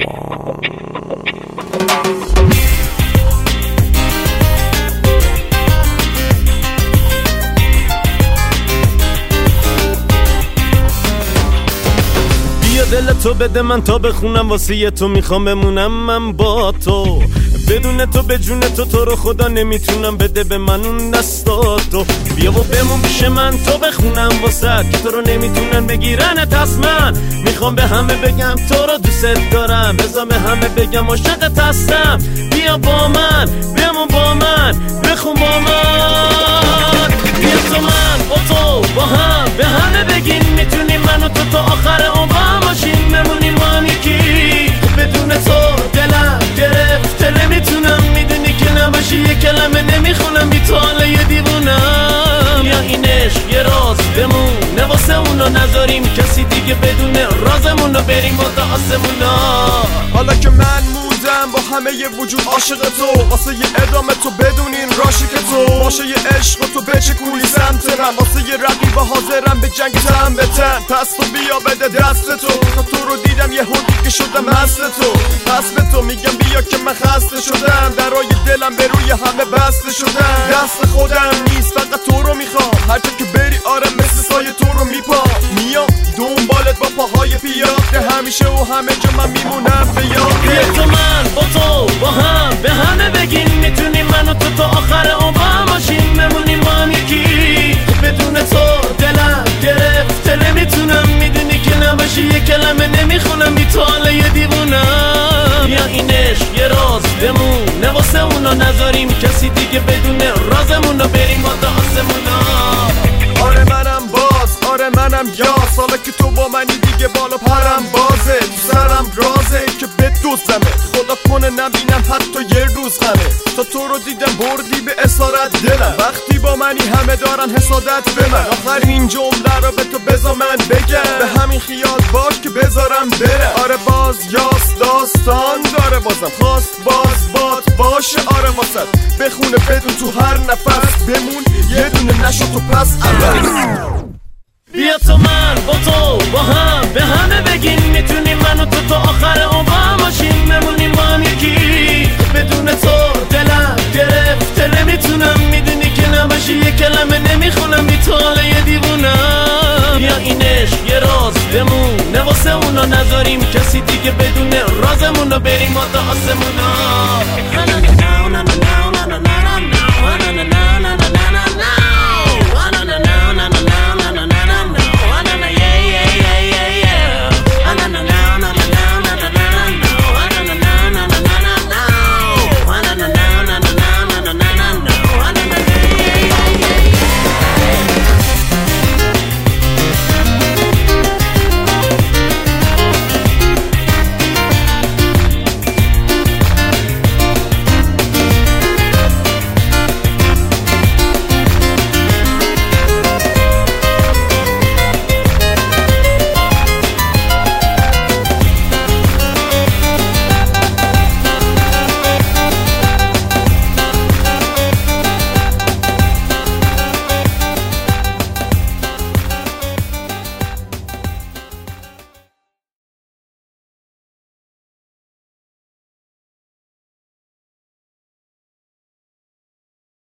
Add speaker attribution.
Speaker 1: دل تو بده من تا بخونم واسه تو میخوام بمونم من با تو بدون تو به جون تو رو خدا نمیتونم بده به من اون دستاتو بیا و بمون پیش من تو بخونم واسه که تو رو نمیتونن بگیرنت از من میخوام به همه بگم تو رو دوست دارم بذار به همه بگم عاشقت هستم بیا با من بمون با من بخون با من بیا تو من با تو با هم به همه بگین میتونیم من و تو آخر عمرم باشیم بمونیم با هم یکی بدون تو دلم گرفته نمیتونم میدونی که نباشی یه کلمه نمیخونم بی تو حالا یه دیوونم یا این عشق یه راز بمونه واسه اونا نذاریم کسی دیگه بدونه رازمونو بریم واسه آسمونا
Speaker 2: حالا که من موندم با همه ی وجود عاشق تو واسه یه ادامه تو بدونین راشی که تو باشه یه عشق تو بچکونی سمت من واسه یه رقیب حاضرم به جنگ تن به تن پس تو بیا بده دست تو تا تو رو دیدم یه هردی که شدم مست تو پس به تو میگم بیا که من خسته شدم درای دلم به روی همه بسته شدم دست خودم نیست فقط تو رو میخوام هر جا که بری آره مثل سایه تو رو میپام میام دنبالت با پاهای پیاده همیشه و همه جا من میمونم به یاد
Speaker 1: بیا تو من با تو با هم به همه بگین میتونیم من و تو آخر عمرم باشیم بمونیم با هم یکی بدون تو دلم گرفته نمیتونم میدونی که نباشی یه کلمه نمیخونم بی تو حالا یه دیوونم یا این عشق یه راز بمونه واسه اونا نذاریم کسی دیگه بدونه رازمونو بریم واسه آسمونا
Speaker 2: آره منم باز آره منم یاس حالا که تو با منی دیگه بالا پرم بازه تو سرم رازه که بدوزمه خدا کنه نبینم حتی یه روز غمه تا تو رو دیدم بردی به اسارت دلم وقتی با منی همه دارن حسادت به من آخرین جمله رو به تو بذار من بگم به همین خیال باش که بذارم بره آره باز یاس داستان داره بازم خواست باز باشه آره واسد بخونه بدون تو هر نفس بمون یه دونه نشو تو پس
Speaker 1: بیا تو من با تو با هم به همه بگین میتونیم من و تو آخر عمرم باشیم بمونیم با هم یکی بدون تو دلم گرفته نمیتونم میدونی که نباشی یه کلمه نمیخونم بی تو حالا یه دیوونم یا این عشق یه راز بمونه واسه اونا نذاریم کسی دیگه بدونه رازمونو بریم واسه آسمونا